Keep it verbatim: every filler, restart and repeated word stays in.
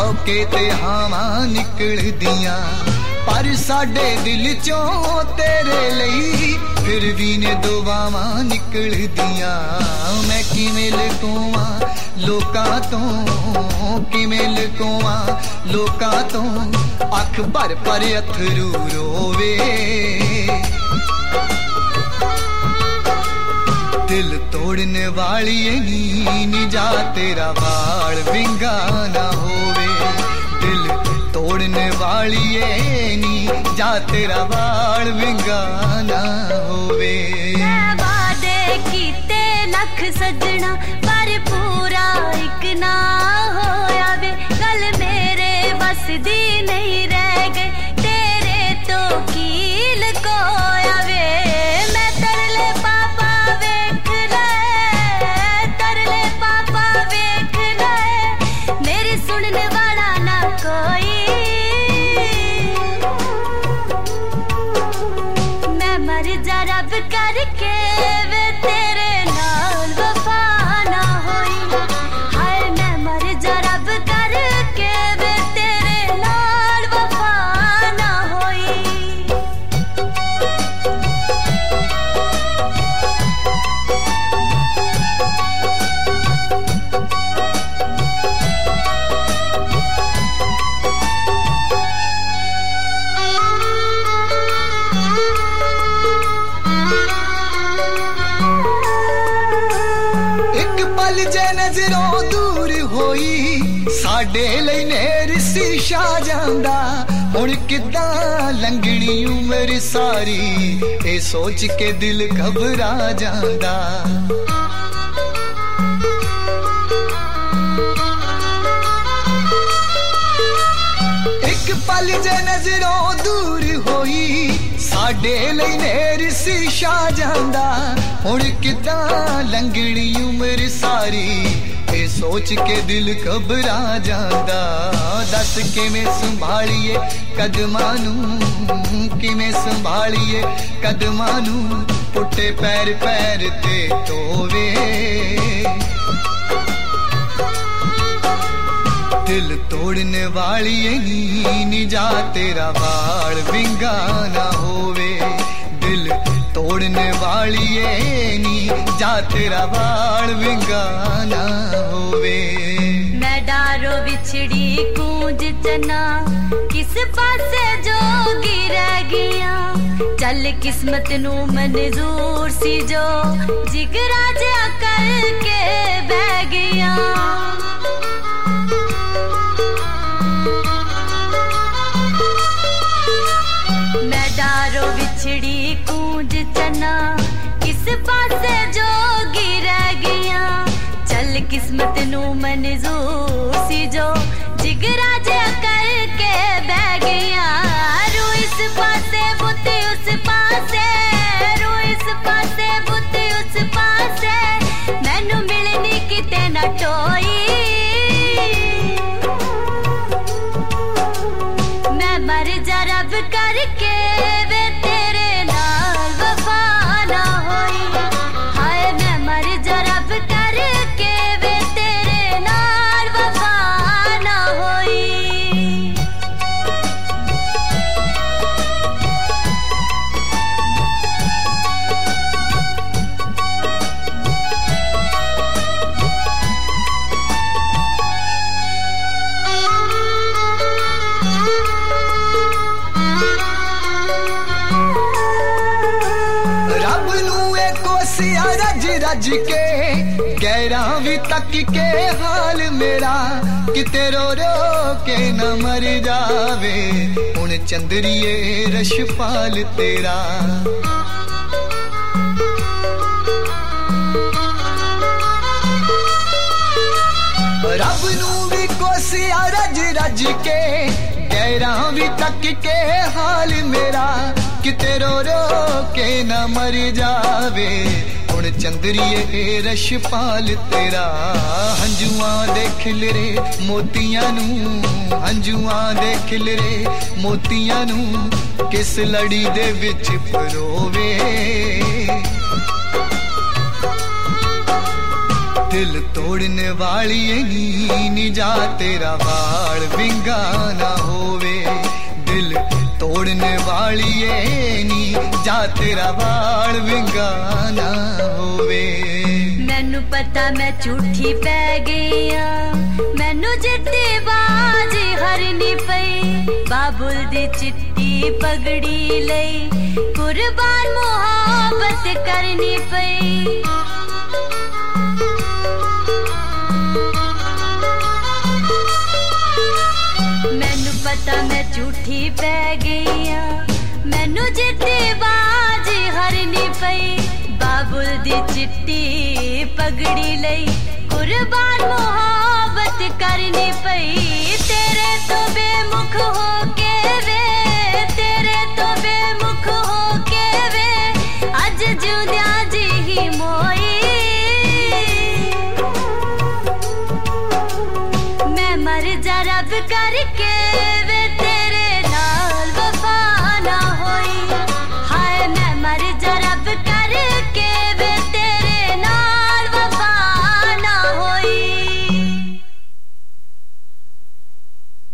झोंके ते हावां निकलदियां पर साडे दिल चों तेरे लई फिर भी ने दुआवां निकलदियां मैं किवें लुकावां लोकां तों किवें लुकावां लोकां तों अख भर भर अथरू रोवे दिल तोड़ने वाली नी जा तेरा वाल विंगा ना होवे दिल तोड़ने वाली नी जा तेरा वाल विंगा ना होवे मैं वादे कीते लख सजना पर पूरा एक ना होया वे गल मेरे बस दी नहीं रह गई तेरे तो कील कोया वे मैं तरले पापा वेख ले तरले पापा वेख ले मेरी सुनने वाला ना कोई मैं मर जा रब करके वे तेरे नाल वफा ना होई हाय मैं मर जा रब करके वे तेरे नाल वफा ना होई एक पल जे नजरों दूर होई साडे लई नेर शीशा जांदा हुण किदां लंघणी उम्र सारी ए सोच के दिल घबरा जांदा एक पल जे नजरों दूर होई साडे लई नेर शीशा जांदा हुण किदां लंघणी उम्र सारी ए सोच के दिल घबरा जांदा दस किवें संभालीए कदमां नूं किवें संभालीए कदमां नूं पुट्टे पैर पैर ते धोवे दिल तोड़ने वाली नी जा तेरा वाल विंगा ना होवे दिल तोड़ने वाली नी जा तेरा वाल विंगा ना होवे मैं डारो बिछड़ी कूंज चना किस पासे जोगी रह गया चल किस्मत नू मंजूर सी जो जिगरा जा करके बह गया मैं डारो बिछड़ी कूंज चना किस पासे जोगी रह गया चल किस्मत नू मंजूर सी जो जिगरा जा करके बह गया रू इस पासे बुते उस पासे रू इस पासे बुते उस पासे मैनू मिलनी किते ना टोई मैं मर जा रब करके वे तेरे नाल वफा ना होई हाय मैं मर जा रब करके वे तेरे नाल वफा ना होई रब नू ए कोसिया रज रज के गैरा भी तक के हाल मेरा किते रो रो के न मर जावे हुण चंदरिए रशपाल तेरा रब नू भी कोसिया रज रज के गैरा भी तक के हाल मेरा किते रो रो के न मर जावे हुण चंदरिए रशपाल तेरा हंजुआं दे खिलरे मोतियां नू हंजुआं दे खिलरे मोतियां नू किस लड़ी दे विच परोवे दिल तोड़ने वाली नी नी जा तेरा वाल विंगा ना होवे, दिल तोड़ने वाली नी जा तेरा वाल विंगा ना होवे। मैनू पता मैं झूठी पै गई हाँ, मैनू चिट्टी बाज हरनी पई, बाबुल दी चिट्टी पगड़ी लई कुर्बान मोहब्बत करनी पई। मैनू पता मैं झूठी पै गई हाँ, मैनू चिट्टी बाज हरनी पई, बाबुल दी चिट्टी पगड़ी लई कुर्बान मोहब्बत करनी पई। तेरे तो बेमुख हो के वे